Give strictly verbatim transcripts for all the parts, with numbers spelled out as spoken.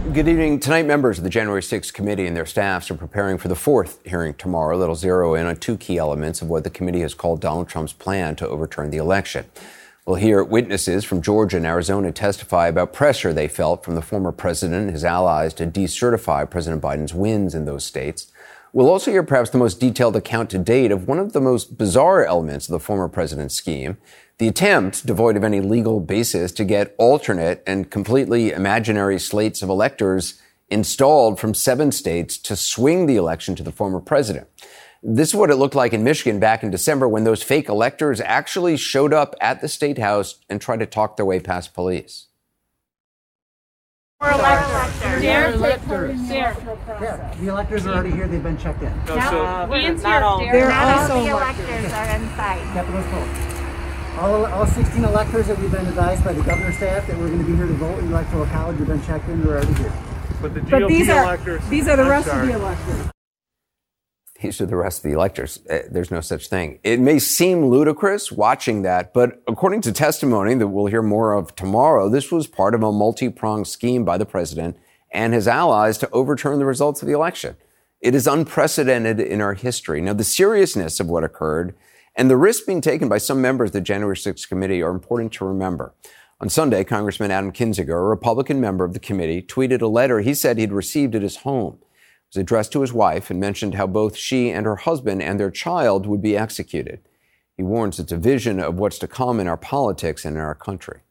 Good evening. Tonight, members of the January sixth committee and their staffs are preparing for the fourth hearing tomorrow that'll zero in on two key elements of what the committee has called Donald Trump's plan to overturn the election. We'll hear witnesses from Georgia and Arizona testify about pressure they felt from the former president and his allies to decertify President Biden's wins in those states. We'll also hear perhaps the most detailed account to date of one of the most bizarre elements of the former president's scheme, the attempt, devoid of any legal basis, to get alternate and completely imaginary slates of electors installed from seven states to swing the election to the former president. This is what it looked like in Michigan back in December when those fake electors actually showed up at the state house and tried to talk their way past police. We're electors. They're electors. Yeah, the electors are already here. They've been checked in. No, so uh, Ian's not all. They're None also of the electors. electors are inside. Capitol Hill. All, all sixteen electors that we've been advised by the governor's staff that we're going to be here to vote in the Electoral College have been checked in. They're already here. But the G O P but these are, electors. These are the I'm rest sorry. of the electors. These are the rest of the electors. Uh, there's no such thing. It may seem ludicrous watching that, but according to testimony that we'll hear more of tomorrow, this was part of a multi-pronged scheme by the president and his allies to overturn the results of the election. It is unprecedented in our history. Now, the seriousness of what occurred and the risk being taken by some members of the January sixth committee are important to remember. On Sunday, Congressman Adam Kinzinger, a Republican member of the committee, tweeted a letter he said he'd received at his home. It was addressed to his wife and mentioned how both she and her husband and their child would be executed. He warns it's a vision of what's to come in our politics and in our country.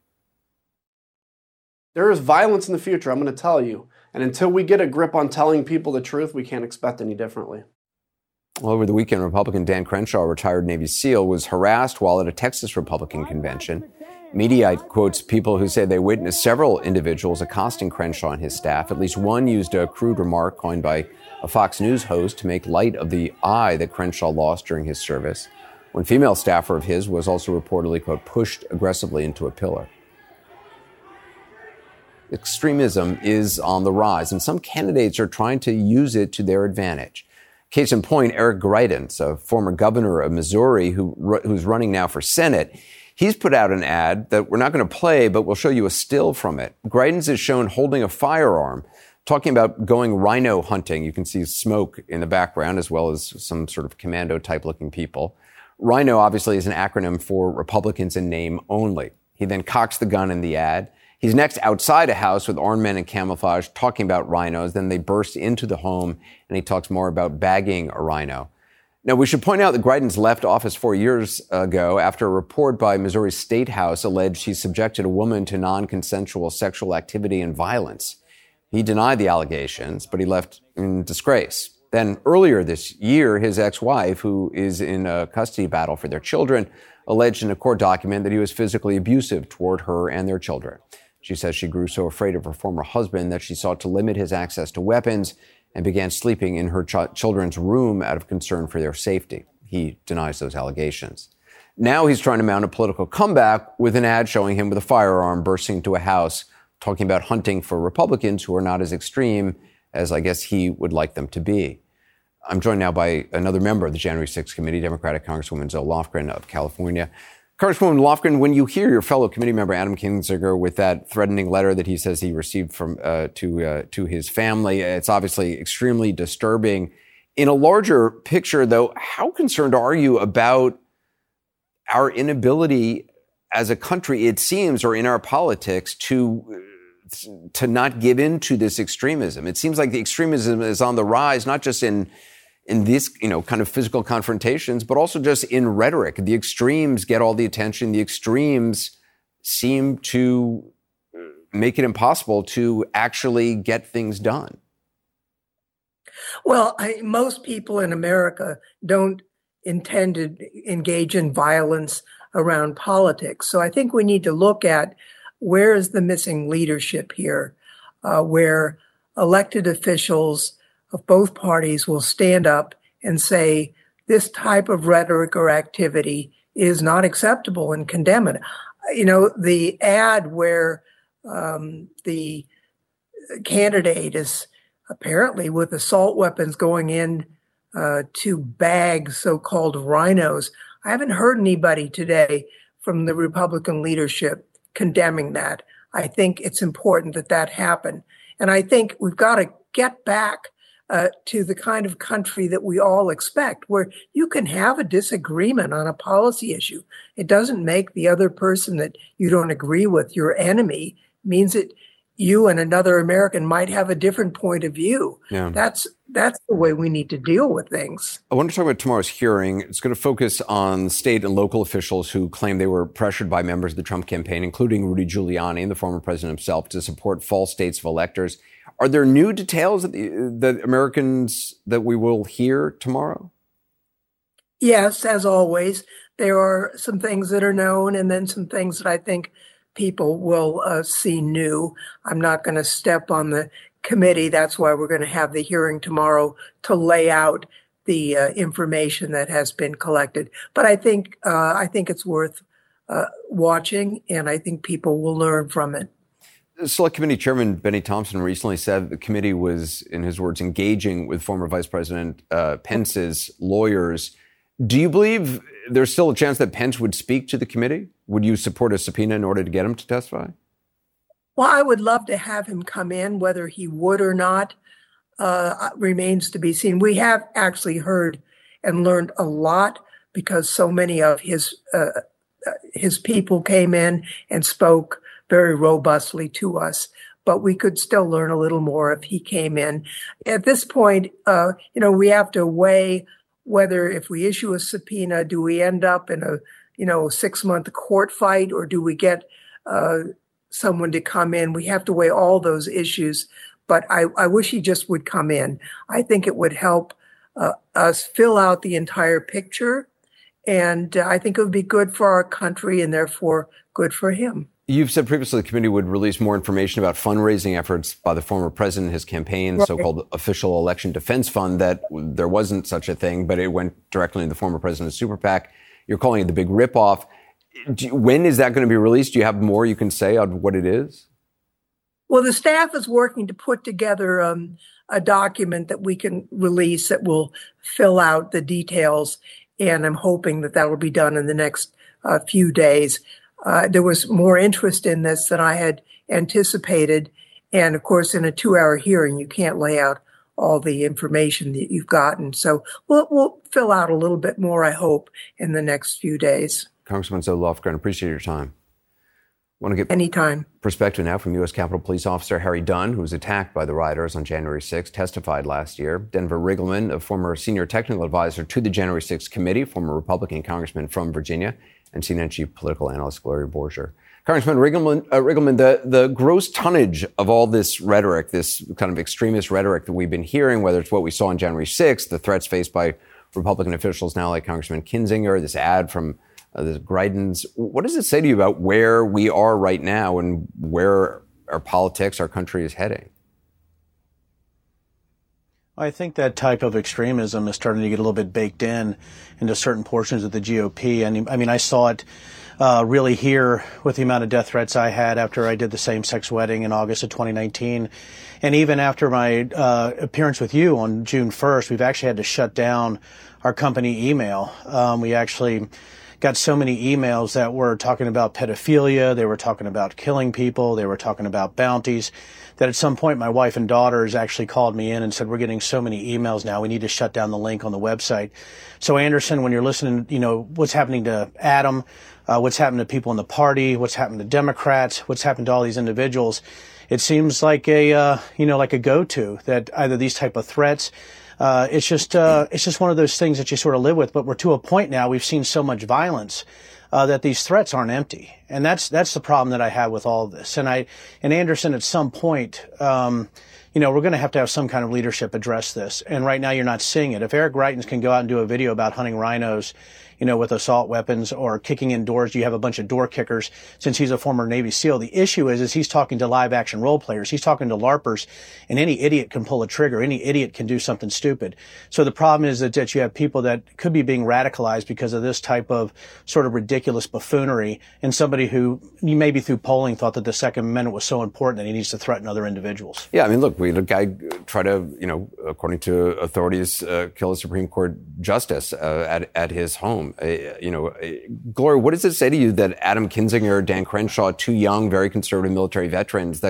There is violence in the future, I'm going to tell you. And until we get a grip on telling people the truth, we can't expect any differently. Well, over the weekend, Republican Dan Crenshaw, a retired Navy SEAL, was harassed while at a Texas Republican convention. Mediaite quotes people who say they witnessed several individuals accosting Crenshaw and his staff. At least one used a crude remark coined by a Fox News host to make light of the eye that Crenshaw lost during his service. One female staffer of his was also reportedly, quote, pushed aggressively into a pillar. Extremism is on the rise, and some candidates are trying to use it to their advantage. Case in point, Eric Greitens, a former governor of Missouri who who's running now for Senate, he's put out an ad that we're not going to play, but we'll show you a still from it. Greitens is shown holding a firearm, talking about going rhino hunting. You can see smoke in the background as well as some sort of commando-type looking people. Rhino obviously is an acronym for Republicans in name only. He then cocks the gun in the ad. He's next outside a house with armed men in camouflage talking about rhinos. Then they burst into the home, and he talks more about bagging a rhino. Now, we should point out that Greitens left office four years ago after a report by Missouri State House alleged he subjected a woman to non-consensual sexual activity and violence. He denied the allegations, but he left in disgrace. Then earlier this year, his ex-wife, who is in a custody battle for their children, alleged in a court document that he was physically abusive toward her and their children. She says she grew so afraid of her former husband that she sought to limit his access to weapons and began sleeping in her ch- children's room out of concern for their safety. He denies those allegations. Now he's trying to mount a political comeback with an ad showing him with a firearm bursting into a house, talking about hunting for Republicans who are not as extreme as I guess he would like them to be. I'm joined now by another member of the January sixth committee, Democratic Congresswoman Zoe Lofgren of California. Congresswoman Lofgren, when you hear your fellow committee member Adam Kinzinger with that threatening letter that he says he received from uh, to uh, to his family, it's obviously extremely disturbing. In a larger picture, though, how concerned are you about our inability as a country, it seems, or in our politics, to to not give in to this extremism? It seems like the extremism is on the rise, not just in in this, you know, kind of physical confrontations, but also just in rhetoric. The extremes get all the attention. The extremes seem to make it impossible to actually get things done. Well, I, most people in America don't intend to engage in violence around politics. So I think we need to look at where is the missing leadership here, uh, where elected officials of both parties will stand up and say this type of rhetoric or activity is not acceptable and condemn it. You know, the ad where um, the candidate is apparently with assault weapons going in uh, to bag so-called rhinos. I haven't heard anybody today from the Republican leadership condemning that. I think it's important that that happen. And I think we've got to get back uh, to the kind of country that we all expect, where you can have a disagreement on a policy issue. It doesn't make the other person that you don't agree with your enemy. It means that you and another American might have a different point of view. Yeah. That's that's the way we need to deal with things. I want to talk about tomorrow's hearing. It's going to focus on state and local officials who claim they were pressured by members of the Trump campaign, including Rudy Giuliani and the former president himself, to support false states of electors. Are there new details that, the, that Americans that we will hear tomorrow? Yes, as always. There are some things that are known and then some things that I think people will uh, see new. I'm not going to step on the committee. That's why we're going to have the hearing tomorrow to lay out the uh, information that has been collected. But I think uh, I think it's worth uh, watching, and I think people will learn from it. Select Committee Chairman Benny Thompson recently said the committee was, in his words, engaging with former Vice President uh, Pence's lawyers. Do you believe there's still a chance that Pence would speak to the committee? Would you support a subpoena in order to get him to testify? Well, I would love to have him come in. Whether he would or not uh, remains to be seen. We have actually heard and learned a lot because so many of his uh, his people came in and spoke very robustly to us. But we could still learn a little more if he came in. At this point, uh, you know, we have to weigh whether if we issue a subpoena, do we end up in a, you know, six month court fight, or do we get uh, someone to come in? We have to weigh all those issues. But I, I wish he just would come in. I think it would help uh, us fill out the entire picture. And uh, I think it would be good for our country and therefore good for him. You've said previously the committee would release more information about fundraising efforts by the former president, his campaign, right. So-called official election defense fund, that there wasn't such a thing, but it went directly into the former president's super PAC. You're calling it the big ripoff. Do you, when is that going to be released? Do you have more you can say on what it is? Well, the staff is working to put together um, a document that we can release that will fill out the details, and I'm hoping that that will be done in the next uh, few days. Uh, there was more interest in this than I had anticipated. And of course, in a two hour hearing, you can't lay out all the information that you've gotten. So we'll, we'll fill out a little bit more, I hope, in the next few days. Congressman Zoe Lofgren, appreciate your time. I want to get Anytime. perspective now from U S Capitol Police Officer Harry Dunn, who was attacked by the rioters on January sixth, testified last year. Denver Riggleman, a former senior technical advisor to the January sixth committee, former Republican congressman from Virginia, and C N N chief political analyst Gloria Borger. Congressman Riggleman, uh, Riggleman the, the gross tonnage of all this rhetoric, this kind of extremist rhetoric that we've been hearing, whether it's what we saw on January sixth, the threats faced by Republican officials now like Congressman Kinzinger, this ad from uh, the Greitens, what does it say to you about where we are right now and where our politics, our country is heading? I think that type of extremism is starting to get a little bit baked in into certain portions of the G O P. And I mean, I saw it uh, really here with the amount of death threats I had after I did the same-sex wedding in August of twenty nineteen. And even after my uh, appearance with you on June first, we've actually had to shut down our company email. Um, we actually got so many emails that were talking about pedophilia, they were talking about killing people, they were talking about bounties, that at some point my wife and daughters actually called me in and said, we're getting so many emails now, we need to shut down the link on the website. So Anderson, when you're listening, you know, what's happening to Adam, uh, what's happened to people in the party, what's happened to Democrats, what's happened to all these individuals, it seems like a, uh, you know, like a go-to that either these type of threats, Uh, it's just, uh, it's just one of those things that you sort of live with. But we're to a point now, we've seen so much violence, uh, that these threats aren't empty. And that's, that's the problem that I have with all of this. And I, and Anderson, at some point, um, you know, we're going to have to have some kind of leadership address this. And right now you're not seeing it. If Eric Greitens can go out and do a video about hunting rhinos, you know, with assault weapons or kicking in doors, you have a bunch of door kickers since he's a former Navy SEAL. The issue is, is he's talking to live action role players. He's talking to LARPers, and any idiot can pull a trigger. Any idiot can do something stupid. So the problem is that, that you have people that could be being radicalized because of this type of sort of ridiculous buffoonery, and somebody who maybe through polling thought that the Second Amendment was so important that he needs to threaten other individuals. Yeah, I mean, look, we had a guy try to, you know, according to authorities, uh, kill a Supreme Court justice uh, at, at his home. Uh, you know, uh, Gloria, what does it say to you that Adam Kinzinger, Dan Crenshaw, two young, very conservative military veterans, that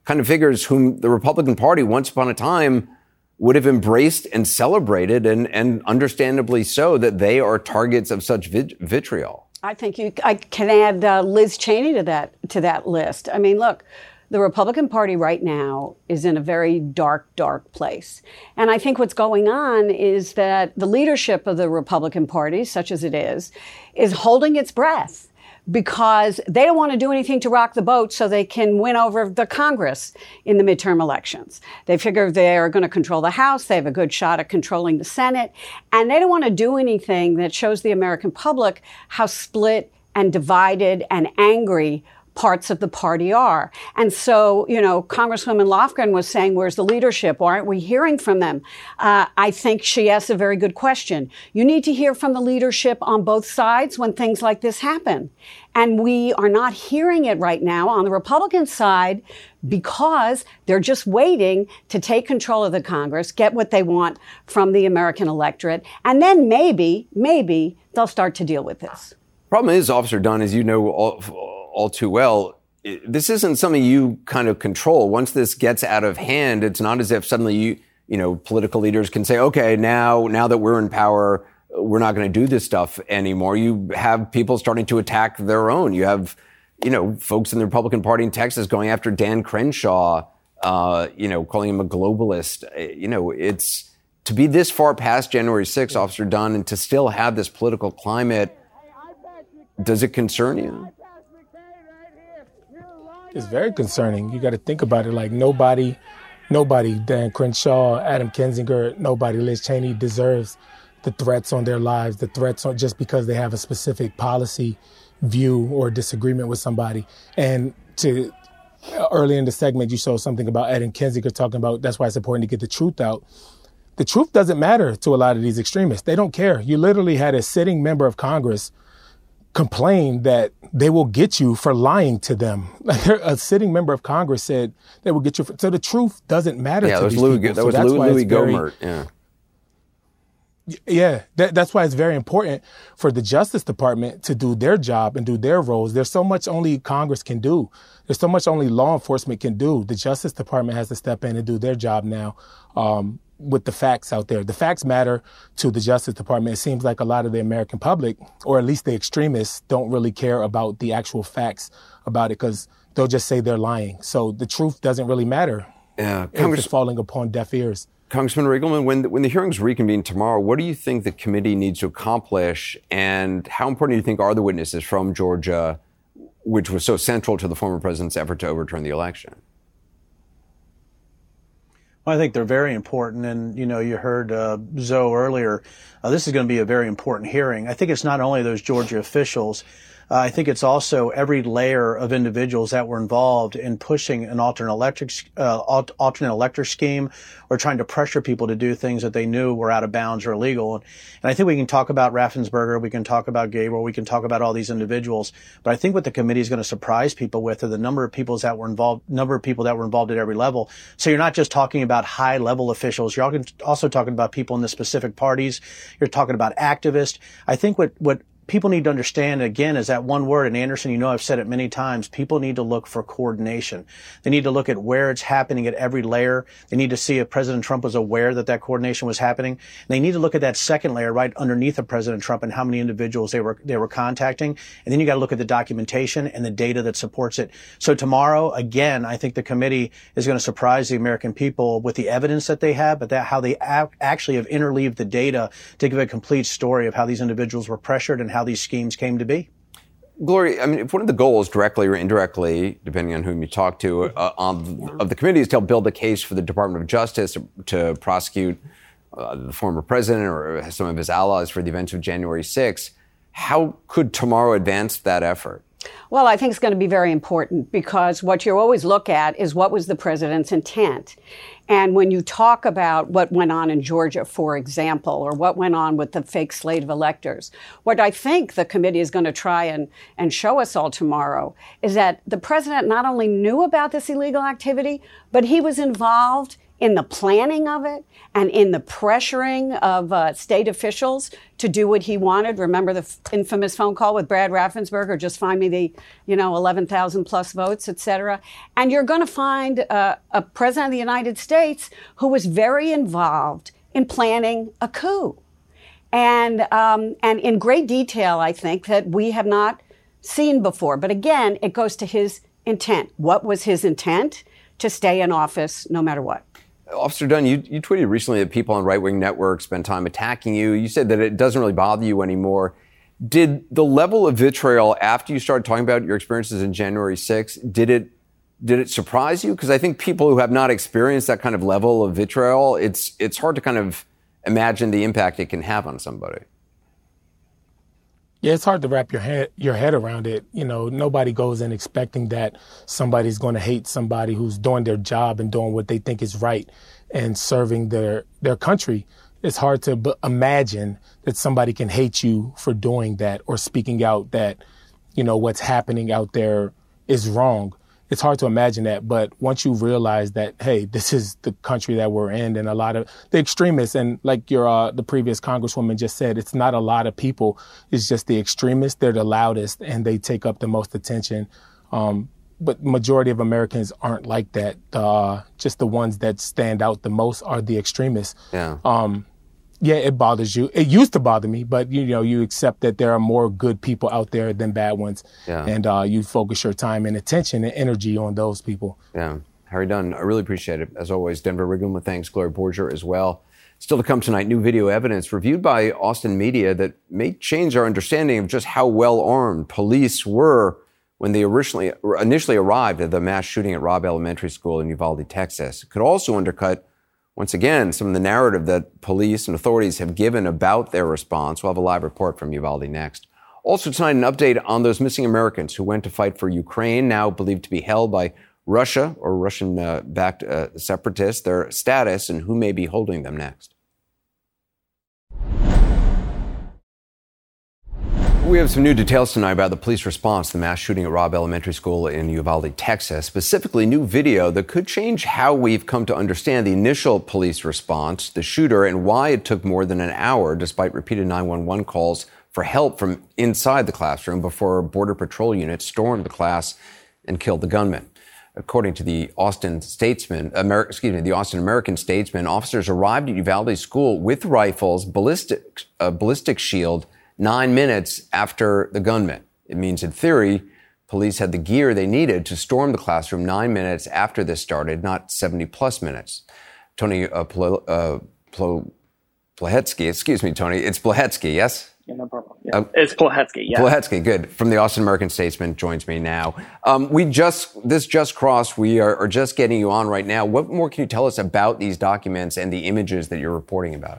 kind of figures whom the Republican Party once upon a time would have embraced and celebrated, and, and understandably so, that they are targets of such vit- vitriol. I think you, I can add uh, Liz Cheney to that to that list. I mean, look, the Republican Party right now is in a very dark, dark place. And I think what's going on is that the leadership of the Republican Party, such as it is, is holding its breath, because they don't want to do anything to rock the boat so they can win over the Congress in the midterm elections. They figure they're going to control the House. They have a good shot at controlling the Senate. And they don't want to do anything that shows the American public how split and divided and angry parts of the party are. And so, you know, Congresswoman Lofgren was saying, where's the leadership? Why aren't we hearing from them? Uh, I think she asked a very good question. You need to hear from the leadership on both sides when things like this happen. And we are not hearing it right now on the Republican side because they're just waiting to take control of the Congress, get what they want from the American electorate, and then maybe, maybe they'll start to deal with this. Problem is, Officer Dunn, as you know all, all too well, this isn't something you kind of control. Once this gets out of hand, it's not as if suddenly you, you know, political leaders can say, okay, now, now that we're in power, we're not going to do this stuff anymore. You have people starting to attack their own. You have, you know, folks in the Republican Party in Texas going after Dan Crenshaw, uh, you know, calling him a globalist. You know, it's to be this far past January sixth, Officer Dunn, and to still have this political climate. Does it concern you? It's very concerning. You got to think about it. Like nobody, nobody, Dan Crenshaw, Adam Kinzinger, nobody, Liz Cheney deserves the threats on their lives, the threats on just because they have a specific policy view or disagreement with somebody. And to early in the segment, you showed something about Adam Kinzinger talking about that's why it's important to get the truth out. The truth doesn't matter to a lot of these extremists. They don't care. You literally had a sitting member of Congress complain that they will get you for lying to them. Like a sitting member of Congress said they will get you. For, so the truth doesn't matter yeah, to these Louis, people. that so was that's Louis, why Louis it's very, Gohmert. Yeah. Yeah, that, that's why it's very important for the Justice Department to do their job and do their roles. There's so much only Congress can do. There's so much only law enforcement can do. The Justice Department has to step in and do their job now um, with the facts out there. The facts matter to the Justice Department. It seems like a lot of the American public, or at least the extremists, don't really care about the actual facts about it because they'll just say they're lying. So the truth doesn't really matter. Yeah, Congress is falling upon deaf ears. Congressman Riegleman, when the, when the hearings reconvene tomorrow, what do you think the committee needs to accomplish, and how important do you think are the witnesses from Georgia, which was so central to the former president's effort to overturn the election? Well, I think they're very important. And, you know, you heard uh, Zoe earlier. Uh, this is going to be a very important hearing. I think it's not only those Georgia officials. Uh, I think it's also every layer of individuals that were involved in pushing an alternate electric, uh, alternate elector scheme or trying to pressure people to do things that they knew were out of bounds or illegal. And I think we can talk about Raffensperger, we can talk about Gabriel, we can talk about all these individuals. But I think what the committee is going to surprise people with are the number of people that were involved, number of people that were involved at every level. So you're not just talking about high level officials. You're also talking about people in the specific parties. You're talking about activists. I think what, what, people need to understand, again, is that one word, and Anderson, you know I've said it many times, people need to look for coordination. They need to look at where it's happening at every layer. They need to see if President Trump was aware that that coordination was happening. And they need to look at that second layer right underneath of President Trump and how many individuals they were they were contacting. And then you got to look at the documentation and the data that supports it. So tomorrow, again, I think the committee is going to surprise the American people with the evidence that they have, but that how they a- actually have interleaved the data to give a complete story of how these individuals were pressured and how these schemes came to be. Gloria, I mean, if one of the goals, directly or indirectly, depending on whom you talk to, uh, on, of the committee is to help build a case for the Department of Justice to, to prosecute uh, the former president or some of his allies for the events of January sixth, how could tomorrow advance that effort? Well, I think it's going to be very important because what you always look at is what was the president's intent. And when you talk about what went on in Georgia, for example, or what went on with the fake slate of electors, what I think the committee is going to try and, and show us all tomorrow is that the president not only knew about this illegal activity, but he was involved in the planning of it and in the pressuring of uh, state officials to do what he wanted. Remember the f- infamous phone call with Brad Raffensperger, just find me the, you know, eleven thousand plus votes, et cetera. And you're going to find uh, a president of the United States who was very involved in planning a coup. And, um, and in great detail, I think, that we have not seen before. But again, it goes to his intent. What was his intent? To stay in office no matter what. Officer Dunn, you, you tweeted recently that people on right-wing networks spend time attacking you. You said that it doesn't really bother you anymore. Did the level of vitriol after you started talking about your experiences in January sixth, did it did it surprise you? Because I think people who have not experienced that kind of level of vitriol, it's it's hard to kind of imagine the impact it can have on somebody. Yeah, it's hard to wrap your head your head around it. You know, nobody goes in expecting that somebody's going to hate somebody who's doing their job and doing what they think is right and serving their their country. It's hard to b- imagine that somebody can hate you for doing that or speaking out that, you know, what's happening out there is wrong. It's hard to imagine that. But once you realize that, hey, this is the country that we're in, and a lot of the extremists, and like your uh, the previous congresswoman just said, it's not a lot of people. It's just the extremists. They're the loudest and they take up the most attention. Um, but majority of Americans aren't like that. Uh, just the ones that stand out the most are the extremists. Yeah. Um, Yeah, it bothers you. It used to bother me, but you know, you accept that there are more good people out there than bad ones, yeah. and uh, you focus your time and attention and energy on those people. Yeah, Harry Dunn, I really appreciate it. As always, Denver Riggin with thanks, Gloria Borger as well. Still to come tonight, new video evidence reviewed by Austin Media that may change our understanding of just how well armed police were when they originally initially arrived at the mass shooting at Robb Elementary School in Uvalde, Texas. It could also undercut, once again, some of the narrative that police and authorities have given about their response. We'll have a live report from Uvalde next. Also tonight, an update on those missing Americans who went to fight for Ukraine, now believed to be held by Russia or Russian-backed uh, uh, separatists, their status, and who may be holding them next. We have some new details tonight about the police response to the mass shooting at Robb Elementary School in Uvalde, Texas. Specifically, new video that could change how we've come to understand the initial police response, the shooter, and why it took more than an hour, despite repeated nine one one calls for help from inside the classroom before Border Patrol units stormed the class and killed the gunman. According to the Austin Statesman, Amer- excuse me, the Austin American Statesman, officers arrived at Uvalde School with rifles, ballistic, uh, ballistic shield, nine minutes after the gunman. It means, in theory, police had the gear they needed to storm the classroom nine minutes after this started, not seventy plus minutes. Tony uh, Plo, uh, Plo, Plahetsky, excuse me, Tony, it's Plahetsky, yes? Yeah, no problem. Yeah. Uh, it's Plahetsky, yeah. Plahetsky, good. From the Austin American Statesman joins me now. Um, we just, this just crossed, we are, are just getting you on right now. What more can you tell us about these documents and the images that you're reporting about?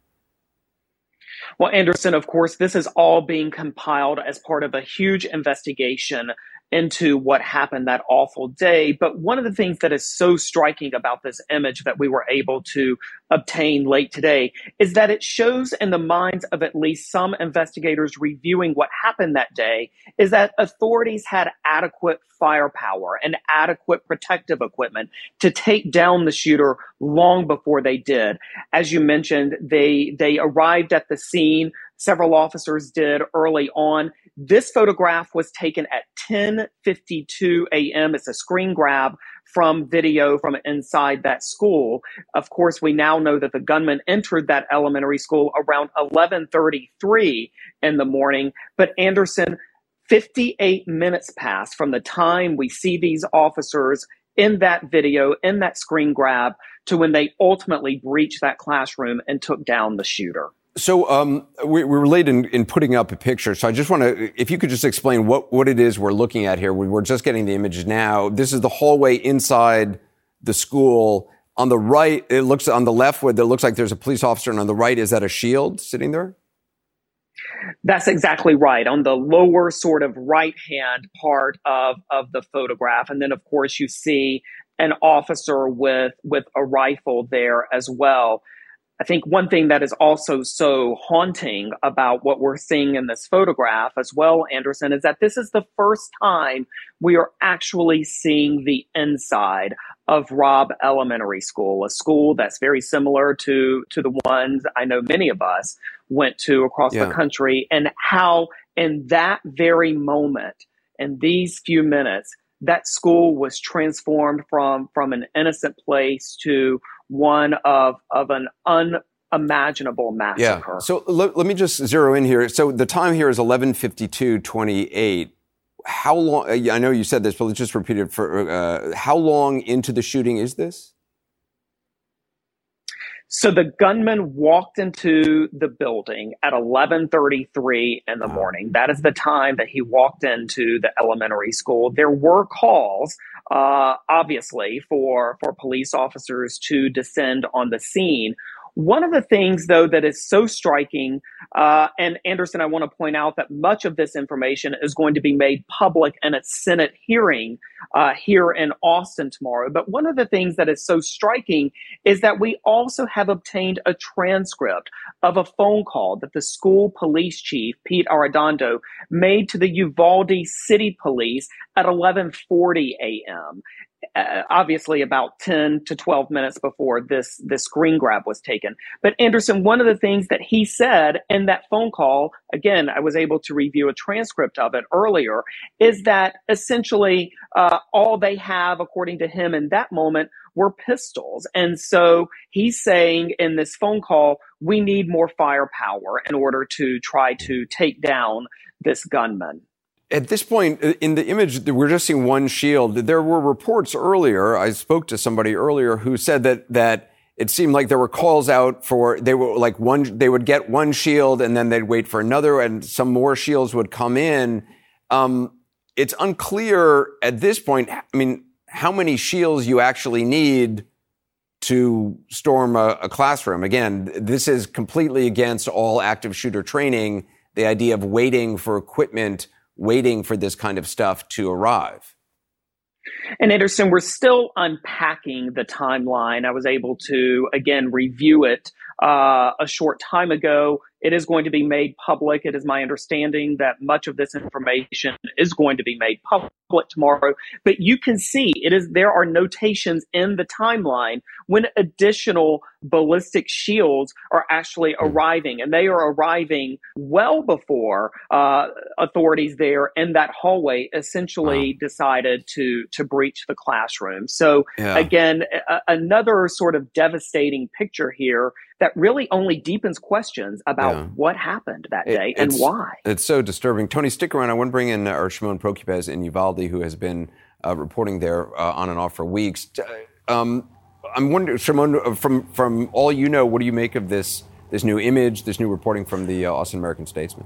Well, Anderson, of course, this is all being compiled as part of a huge investigation into what happened that awful day. But one of the things that is so striking about this image that we were able to obtain late today is that it shows in the minds of at least some investigators reviewing what happened that day is that authorities had adequate firepower and adequate protective equipment to take down the shooter long before they did. As you mentioned, they they arrived at the scene. Several officers did early on. This photograph was taken at ten fifty-two a.m. It's a screen grab from video from inside that school. Of course, we now know that the gunman entered that elementary school around eleven thirty-three in the morning. But Anderson, fifty-eight minutes passed from the time we see these officers in that video, in that screen grab, to when they ultimately breached that classroom and took down the shooter. So um, we, we were late in, in putting up a picture. So I just want to, if you could just explain what, what it is we're looking at here. We, we're just getting the images now. This is the hallway inside the school. On the right, it looks on the left where it looks like there's a police officer, and on the right, is that a shield sitting there? That's exactly right. On the lower sort of right-hand part of, of the photograph. And then, of course, you see an officer with, with a rifle there as well. I think one thing that is also so haunting about what we're seeing in this photograph as well, Anderson, is that this is the first time we are actually seeing the inside of Robb Elementary School, a school that's very similar to, to the ones I know many of us went to across Yeah. the country, and how in that very moment, in these few minutes, that school was transformed from, from an innocent place to one of, of an unimaginable massacre. Yeah. So let, let me just zero in here. So the time here is eleven fifty-two twenty-eight. How long, I know you said this, but let's just repeat it for, uh, how long into the shooting is this? So the gunman walked into the building at eleven thirty-three in the morning. That is the time that he walked into the elementary school. There were calls, uh, obviously, for, for police officers to descend on the scene. One of the things, though, that is so striking, uh, and Anderson, I want to point out that much of this information is going to be made public in a Senate hearing uh, here in Austin tomorrow. But one of the things that is so striking is that we also have obtained a transcript of a phone call that the school police chief, Pete Arredondo, made to the Uvalde City Police at eleven forty a.m., Uh, obviously about ten to twelve minutes before this, this screen grab was taken. But Anderson, one of the things that he said in that phone call, again, I was able to review a transcript of it earlier, is that essentially uh, all they have, according to him in that moment, were pistols. And so he's saying in this phone call, we need more firepower in order to try to take down this gunman. At this point, in the image, we're just seeing one shield. There were reports earlier, I spoke to somebody earlier who said that, that it seemed like there were calls out for, they were like one, they would get one shield and then they'd wait for another and some more shields would come in. Um, it's unclear at this point, I mean, how many shields you actually need to storm a, a classroom. Again, this is completely against all active shooter training, the idea of waiting for equipment, waiting for this kind of stuff to arrive. And Anderson, we're still unpacking the timeline. I was able to, again, review it uh, a short time ago. It is going to be made public. It is my understanding that much of this information is going to be made public tomorrow. But you can see it is there are notations in the timeline when additional ballistic shields are actually arriving, and they are arriving well before uh, authorities there in that hallway essentially wow. decided to to breach the classroom. So yeah. again, a- another sort of devastating picture here that really only deepens questions about yeah. what happened that day it, and why. It's so disturbing. Tony, stick around. I want to bring in our Shimon Prokupecz in Uvalde, who has been uh, reporting there uh, on and off for weeks. Um, I'm wondering, Shimon, from from all you know, what do you make of this this new image, this new reporting from the uh, Austin American-Statesman?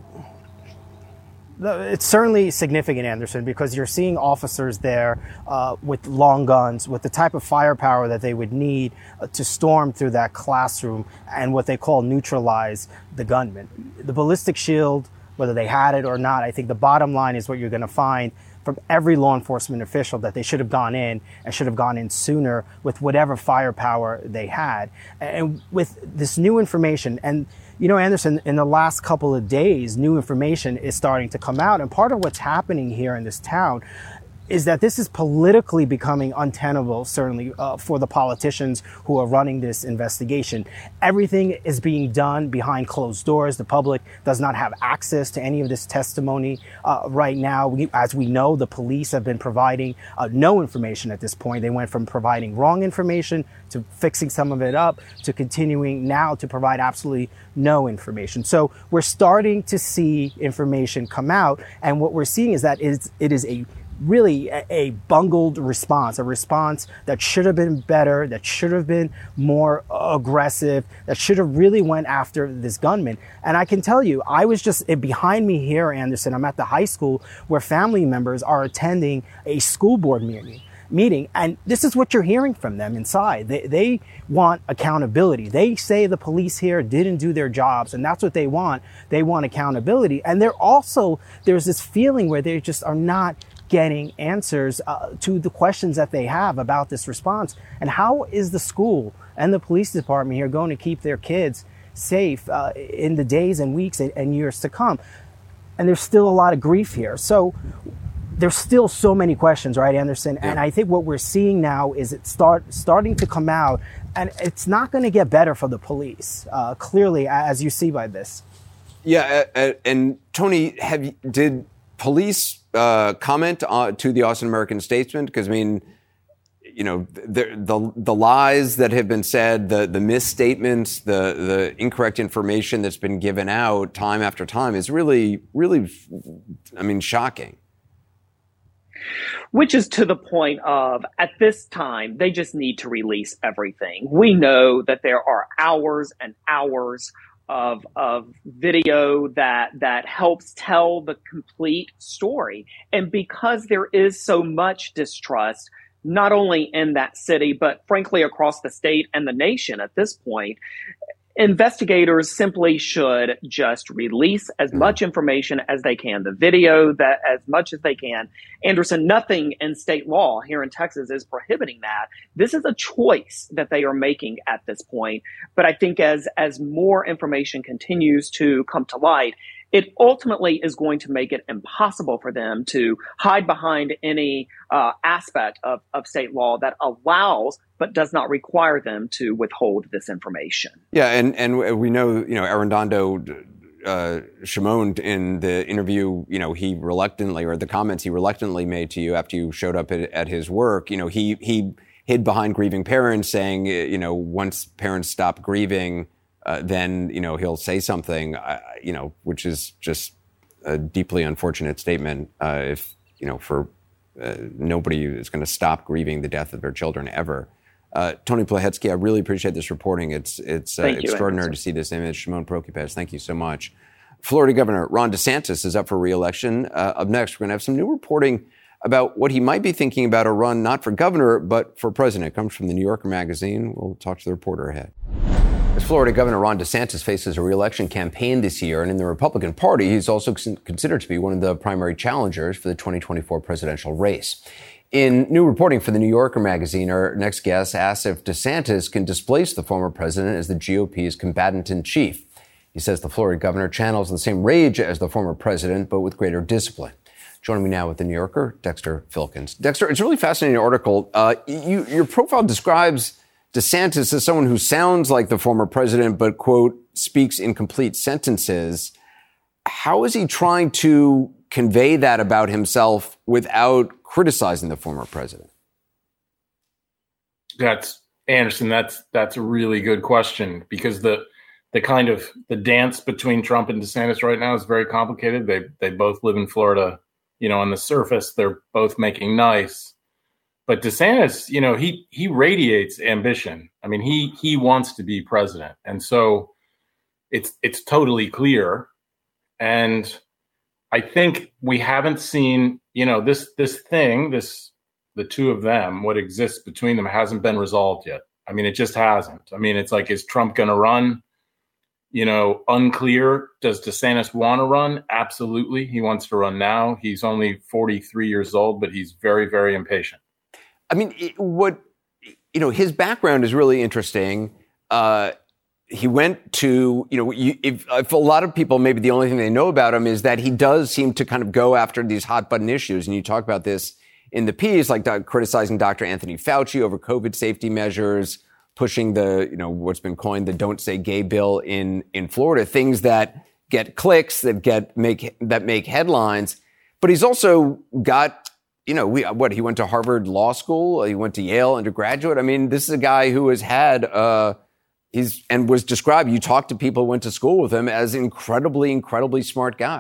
It's certainly significant, Anderson, because you're seeing officers there uh, with long guns, with the type of firepower that they would need uh, to storm through that classroom and what they call neutralize the gunman. The ballistic shield, whether they had it or not, I think the bottom line is what you're going to find from every law enforcement official, that they should have gone in and should have gone in sooner with whatever firepower they had. And with this new information, and you know, Anderson, in the last couple of days, new information is starting to come out. And part of what's happening here in this town is that this is politically becoming untenable, certainly uh, for the politicians who are running this investigation. Everything is being done behind closed doors. The public does not have access to any of this testimony uh, right now. We, as we know, the police have been providing uh, no information at this point. They went from providing wrong information to fixing some of it up to continuing now to provide absolutely no information. So we're starting to see information come out, and what we're seeing is that it's, it is a really a, a bungled response, a response that should have been better, that should have been more aggressive, that should have really went after this gunman. And I can tell you, I was just behind me here, Anderson, I'm at the high school where family members are attending a school board meeting. meeting and this is what you're hearing from them inside. They, they want accountability. They say the police here didn't do their jobs, and that's what they want. They want accountability. And they're also, there's this feeling where they just are not getting answers uh, to the questions that they have about this response. And how is the school and the police department here going to keep their kids safe uh, in the days and weeks and, and years to come? And there's still a lot of grief here. So there's still so many questions, right, Anderson? Yeah. And I think what we're seeing now is it start starting to come out, and it's not going to get better for the police, uh, clearly, as you see by this. Yeah, uh, and Tony, have you, did police uh, comment uh, to the Austin American-Statesman? Because, I mean, you know, the, the the lies that have been said, the the misstatements, the the incorrect information that's been given out time after time is really, really, I mean, shocking. Which is to the point of, at this time, they just need to release everything. We know that there are hours and hours of of video that that helps tell the complete story. And because there is so much distrust, not only in that city, but frankly across the state and the nation at this point, investigators simply should just release as much information as they can, the video, that as much as they can. Anderson, nothing in state law here in Texas is prohibiting that. This is a choice that they are making at this point. But I think as as more information continues to come to light, it ultimately is going to make it impossible for them to hide behind any uh, aspect of, of state law that allows but does not require them to withhold this information. Yeah, and, and we know, you know, Arradondo uh, Shimon, in the interview, you know, he reluctantly, or the comments he reluctantly made to you after you showed up at, at his work, you know, he, he hid behind grieving parents, saying, you know, once parents stop grieving, Uh, then, you know, he'll say something, uh, you know, which is just a deeply unfortunate statement. Uh, if, you know, for uh, nobody is going to stop grieving the death of their children ever. Uh, Tony Plahetsky, I really appreciate this reporting. It's it's uh, extraordinary to see this image. Shimon Prokupecz, thank you so much. Florida Governor Ron DeSantis is up for re-election. Uh, up next, we're going to have some new reporting about what he might be thinking about a run not for governor, but for president. It comes from the New Yorker magazine. We'll talk to the reporter ahead. As Florida Governor Ron DeSantis faces a re-election campaign this year, and in the Republican Party, he's also considered to be one of the primary challengers for the twenty twenty-four presidential race. In new reporting for the New Yorker magazine, our next guest asks if DeSantis can displace the former president as the G O P's combatant-in-chief. He says the Florida governor channels the same rage as the former president, but with greater discipline. Joining me now with the New Yorker, Dexter Filkins. Dexter, it's a really fascinating article. Uh, you, your profile describes DeSantis as someone who sounds like the former president, but, quote, speaks in complete sentences. How is he trying to convey that about himself without criticizing the former president? That's Anderson. That's that's a really good question, because the the kind of the dance between Trump and DeSantis right now is very complicated. They they both live in Florida. You know, on the surface, they're both making nice. But DeSantis, you know, he he radiates ambition. I mean, he he wants to be president. And so it's it's totally clear. And I think we haven't seen, you know, this this thing, this the two of them, what exists between them hasn't been resolved yet. I mean, it just hasn't. I mean, it's like, is Trump going to run? You know, unclear. Does DeSantis want to run? Absolutely. He wants to run now. He's only forty-three years old, but he's very, very impatient. I mean, what, you know, his background is really interesting. Uh, he went to, you know, you, if, if a lot of people, maybe the only thing they know about him is that he does seem to kind of go after these hot button issues. And you talk about this in the piece, like uh, criticizing Doctor Anthony Fauci over COVID safety measures, pushing the, you know, what's been coined the Don't Say Gay bill in, in Florida, things that get clicks, that get, make, that make headlines. But he's also got, you know, we, what, he went to Harvard Law School, he went to Yale undergraduate. I mean, this is a guy who has had, uh, he's, and was described, you talk to people who went to school with him, as incredibly, incredibly smart guy.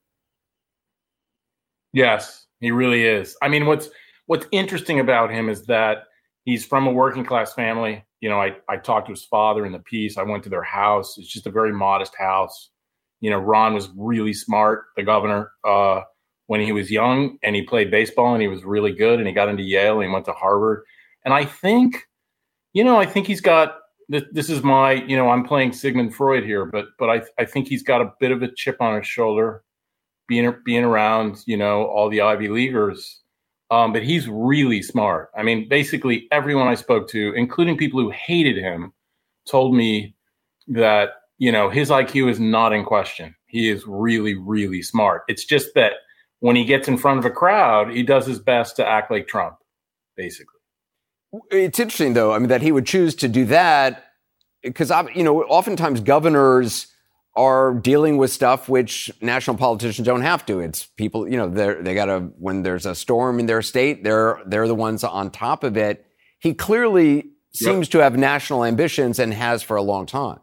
Yes, he really is. I mean, what's, what's interesting about him is that he's from a working class family. You know, I, I talked to his father in the piece. I went to their house. It's just a very modest house. You know, Ron was really smart, the governor, uh, when he was young, and he played baseball and he was really good, and he got into Yale and he went to Harvard. And I think, you know, I think he's got, this, this is my, you know, I'm playing Sigmund Freud here, but but I, I think he's got a bit of a chip on his shoulder. being being around, you know, all the Ivy Leaguers. Um, but he's really smart. I mean, basically everyone I spoke to, including people who hated him, told me that, you know, his I Q is not in question. He is really, really smart. It's just that when he gets in front of a crowd, he does his best to act like Trump, basically. It's interesting, though, I mean, that he would choose to do that because, you know, oftentimes governors are dealing with stuff which national politicians don't have to. It's people, you know, they they got to, when there's a storm in their state, they're they're the ones on top of it. He clearly seems yep. to have national ambitions and has for a long time.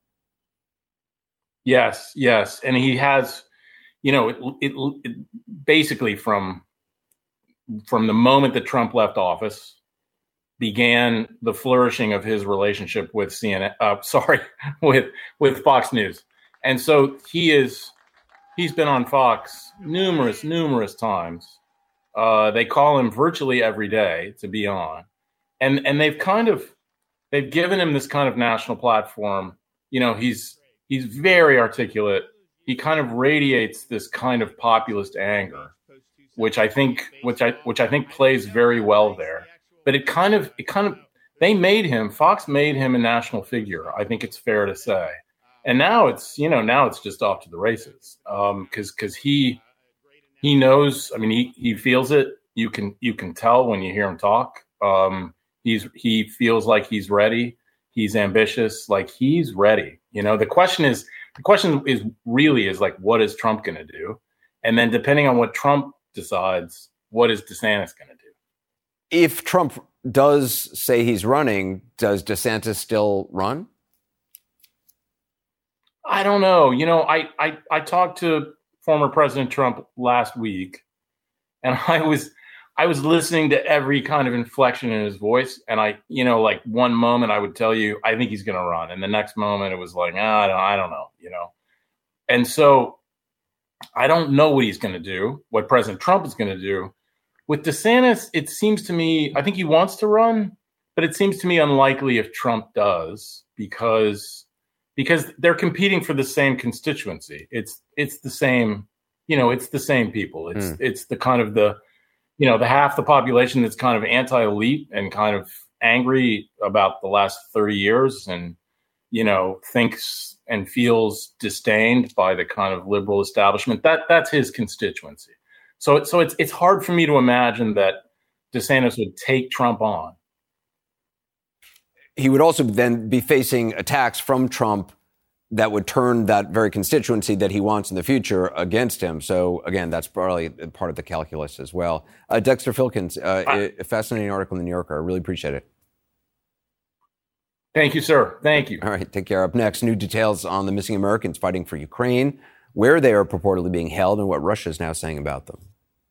Yes, yes. And he has, you know, it, it, it basically from from the moment that Trump left office began the flourishing of his relationship with C N N, uh, sorry, with with Fox News. And so he is, he's been on Fox numerous, numerous times. Uh, they call him virtually every day to be on. And and they've kind of, they've given him this kind of national platform. You know, he's he's very articulate. He kind of radiates this kind of populist anger, which I think, which I which I think plays very well there. But it kind of, it kind of, they made him, Fox made him a national figure. I think it's fair to say. And now it's, you know, now it's just off to the races. Um, cause, cause he, he knows, I mean, he, he feels it. You can, you can tell when you hear him talk. Um, he's, he feels like he's ready. He's ambitious. Like he's ready. You know, the question is, the question is really is like, what is Trump going to do? And then depending on what Trump decides, what is DeSantis going to do? If Trump does say he's running, does DeSantis still run? I don't know. You know, I, I, I talked to former President Trump last week, and I was I was listening to every kind of inflection in his voice. And I, you know, like one moment I would tell you, I think he's going to run. And the next moment it was like, ah, I don't, I don't know, you know. And so I don't know what he's going to do, what President Trump is going to do. With DeSantis, it seems to me, I think he wants to run, but it seems to me unlikely if Trump does, because because they're competing for the same constituency. It's it's the same, you know, it's the same people. It's mm. it's the kind of the, you know, the half the population that's kind of anti-elite and kind of angry about the last thirty years and, you know, thinks and feels disdained by the kind of liberal establishment. That that's his constituency. So so it's it's hard for me to imagine that DeSantis would take Trump on. He would also then be facing attacks from Trump that would turn that very constituency that he wants in the future against him. So, again, that's probably part of the calculus as well. Uh, Dexter Filkins, uh, I, a fascinating article in the New Yorker. I really appreciate it. Thank you, sir. Thank you. All right, take care. Up next, new details on the missing Americans fighting for Ukraine, where they are purportedly being held, and what Russia is now saying about them.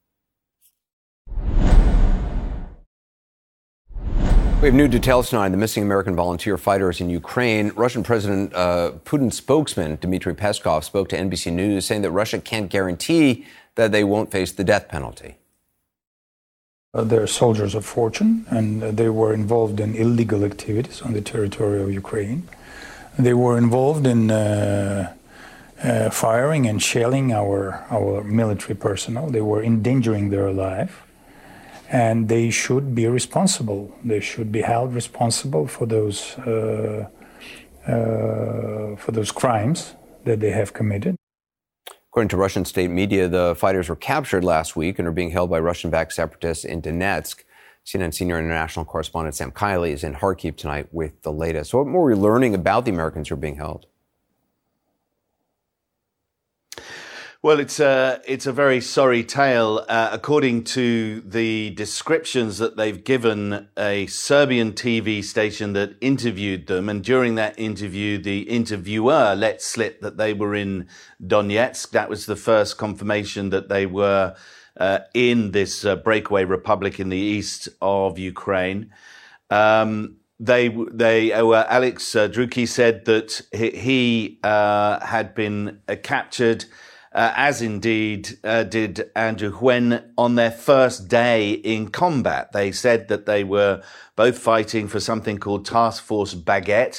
We have new details tonight. The missing American volunteer fighters in Ukraine. Russian President uh, Putin's spokesman, Dmitry Peskov, spoke to N B C News saying that Russia can't guarantee that they won't face the death penalty. Uh, they're soldiers of fortune, and uh, they were involved in illegal activities on the territory of Ukraine. They were involved in uh, uh, firing and shelling our, our military personnel. They were endangering their life. And they should be responsible. They should be held responsible for those uh, uh, for those crimes that they have committed. According to Russian state media, the fighters were captured last week and are being held by Russian-backed separatists in Donetsk. C N N senior international correspondent Sam Kiley is in Kharkiv tonight with the latest. So what more are we learning about the Americans who are being held? Well, it's a, it's a very sorry tale. Uh, according to the descriptions that they've given a Serbian T V station that interviewed them, and during that interview, the interviewer let slip that they were in Donetsk. That was the first confirmation that they were uh, in this uh, breakaway republic in the east of Ukraine. Um, They, they, uh, Alex uh, Druki said that he, he uh, had been uh, captured, uh, as indeed uh, did Andrew Huen, on their first day in combat. They said that they were both fighting for something called Task Force Baguette,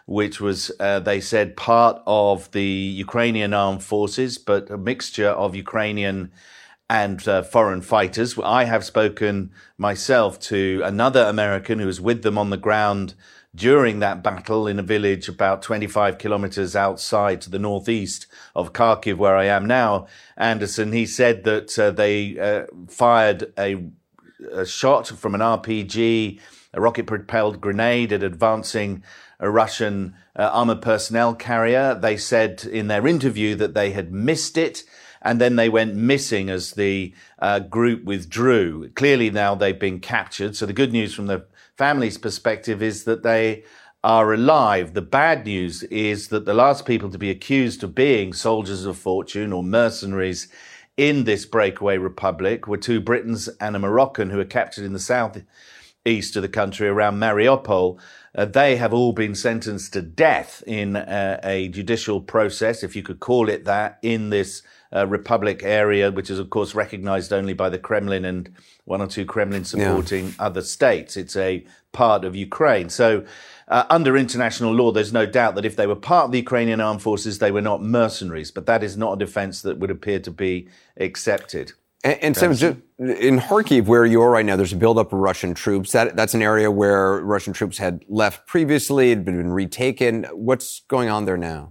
which was, uh, they said, part of the Ukrainian armed forces, but a mixture of Ukrainian and uh, foreign fighters. I have spoken myself to another American who was with them on the ground during that battle in a village about twenty-five kilometers outside to the northeast of Kharkiv, where I am now, Anderson. He said that uh, they uh, fired a, a shot from an R P G, a rocket-propelled grenade at advancing a Russian uh, armored personnel carrier. They said in their interview that they had missed it, and then they went missing as the uh, group withdrew. Clearly now they've been captured. So the good news from the family's perspective is that they are alive. The bad news is that the last people to be accused of being soldiers of fortune or mercenaries in this breakaway republic were two Britons and a Moroccan who were captured in the southeast of the country around Mariupol. Uh, they have all been sentenced to death in uh, a judicial process, if you could call it that, in this uh, republic area, which is, of course, recognized only by the Kremlin and one or two Kremlin supporting yeah. other states. It's a part of Ukraine. So uh, under international law, there's no doubt that if they were part of the Ukrainian armed forces, they were not mercenaries. But that is not a defense that would appear to be accepted. And, and Sam, in Kharkiv, where you are right now, there's a buildup of Russian troops. That That's an area where Russian troops had left previously, had been retaken. What's going on there now?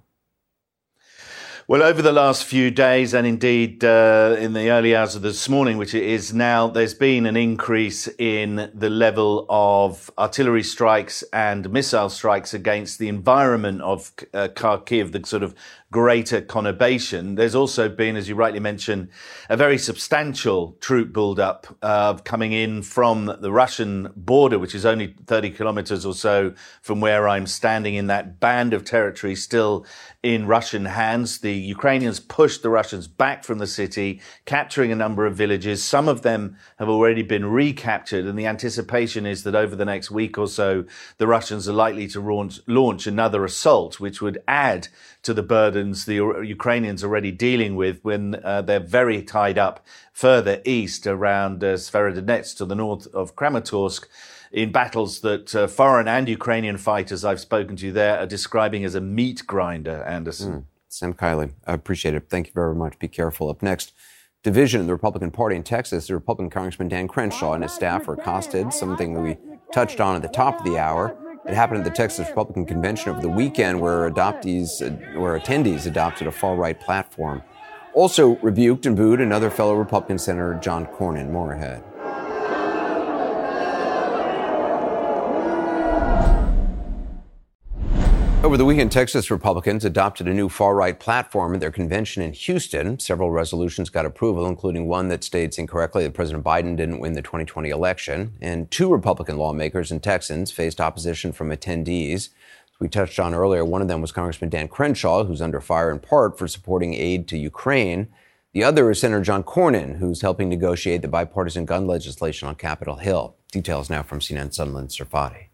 Well, over the last few days, and indeed uh, in the early hours of this morning, which it is now, there's been an increase in the level of artillery strikes and missile strikes against the environment of uh, Kharkiv, the sort of greater conurbation. There's also been, as you rightly mentioned, a very substantial troop buildup uh, coming in from the Russian border, which is only thirty kilometers or so from where I'm standing, in that band of territory still in Russian hands. The Ukrainians pushed the Russians back from the city, capturing a number of villages. Some of them have already been recaptured, and the anticipation is that over the next week or so, the Russians are likely to launch, launch another assault, which would add to the burdens the Ukrainians are already dealing with when uh, they're very tied up further east around uh, Severodonetsk to the north of Kramatorsk, in battles that uh, foreign and Ukrainian fighters I've spoken to there are describing as a meat grinder, Anderson. Mm. Sam Kiley, I appreciate it. Thank you very much. Be careful. Up next, division in the Republican Party in Texas. The Republican Congressman Dan Crenshaw and his staff were accosted, something that we touched on at the top of the hour. It happened at the Texas Republican Convention over the weekend, where adoptees, uh, where attendees adopted a far-right platform. Also rebuked and booed another fellow Republican Senator, John Cornyn. More ahead. Over the weekend, Texas Republicans adopted a new far-right platform at their convention in Houston. Several resolutions got approval, including one that states incorrectly that President Biden didn't win the twenty twenty election. And two Republican lawmakers and Texans faced opposition from attendees. As we touched on earlier, one of them was Congressman Dan Crenshaw, who's under fire in part for supporting aid to Ukraine. The other is Senator John Cornyn, who's helping negotiate the bipartisan gun legislation on Capitol Hill. Details now from C N N's Sunderland Serfati.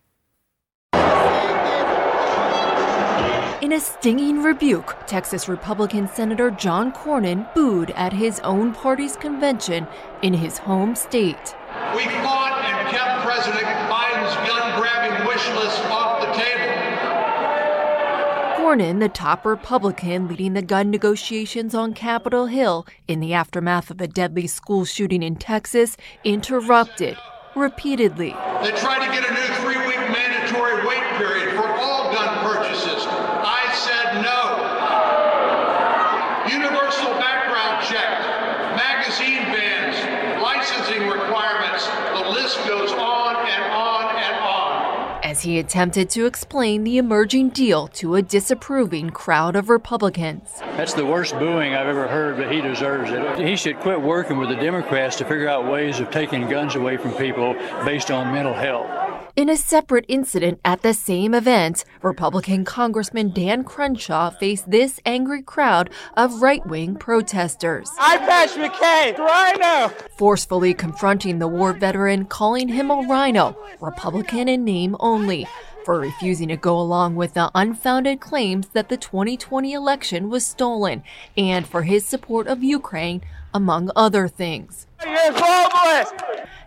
In a stinging rebuke, Texas Republican Senator John Cornyn booed at his own party's convention in his home state. We fought and kept President Biden's gun-grabbing wish list off the table. Cornyn, the top Republican leading the gun negotiations on Capitol Hill in the aftermath of the deadly school shooting in Texas, interrupted repeatedly. They tried to get a new three-week mandatory wait period for all gun purchases. I said no. Universal background check, magazine bans, licensing requirements, the list goes on and on and on. As he attempted to explain the emerging deal to a disapproving crowd of Republicans. That's the worst booing I've ever heard, but he deserves it. He should quit working with the Democrats to figure out ways of taking guns away from people based on mental health. In a separate incident at the same event, Republican Congressman Dan Crenshaw faced this angry crowd of right-wing protesters. I bash McCain, rhino! Forcefully confronting the war veteran, calling him a rhino, Republican in name only, for refusing to go along with the unfounded claims that the twenty twenty election was stolen, and for his support of Ukraine, among other things. You're globalists!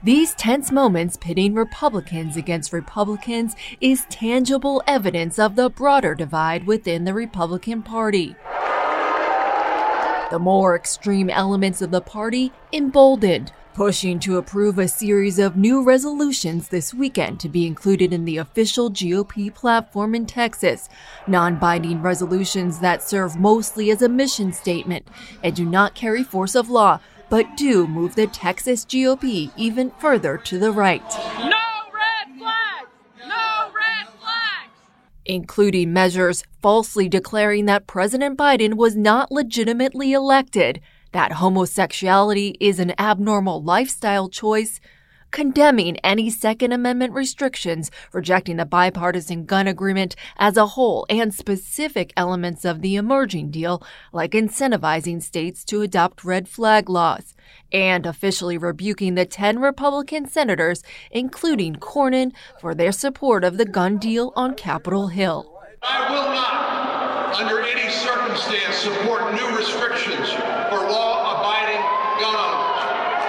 These tense moments pitting Republicans against Republicans is tangible evidence of the broader divide within the Republican Party. The more extreme elements of the party emboldened, pushing to approve a series of new resolutions this weekend to be included in the official G O P platform in Texas, non-binding resolutions that serve mostly as a mission statement and do not carry force of law, but do move the Texas G O P even further to the right. No red flags! No red flags! Including measures falsely declaring that President Biden was not legitimately elected, that homosexuality is an abnormal lifestyle choice, condemning any Second Amendment restrictions, rejecting the bipartisan gun agreement as a whole, and specific elements of the emerging deal, like incentivizing states to adopt red flag laws, and officially rebuking the ten Republican senators, including Cornyn, for their support of the gun deal on Capitol Hill. I will not, under any circumstance, support new restrictions for law-abiding gun owners.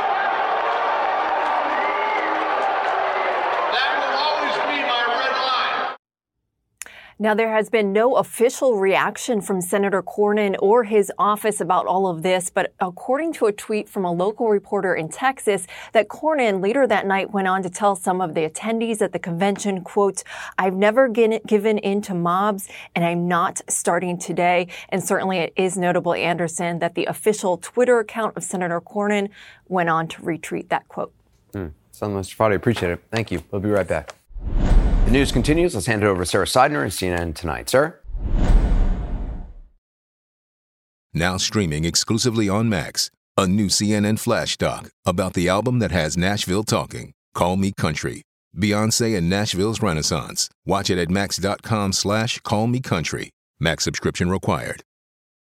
That will always be my red line. Now, there has been no official reaction from Senator Cornyn or his office about all of this, but according to a tweet from a local reporter in Texas, that Cornyn later that night went on to tell some of the attendees at the convention, quote, "I've never given in to mobs, and I'm not starting today." And certainly it is notable, Anderson, that the official Twitter account of Senator Cornyn went on to retweet that quote. Mm. Son, Mister Foddy, appreciate it. Thank you. We'll be right back. The news continues. Let's hand it over to Sarah Seidner at C N N Tonight. Sarah? Now streaming exclusively on Max, a new C N N Flash doc about the album that has Nashville talking, Call Me Country, Beyonce and Nashville's Renaissance. Watch it at max.com slash call me country. Max subscription required.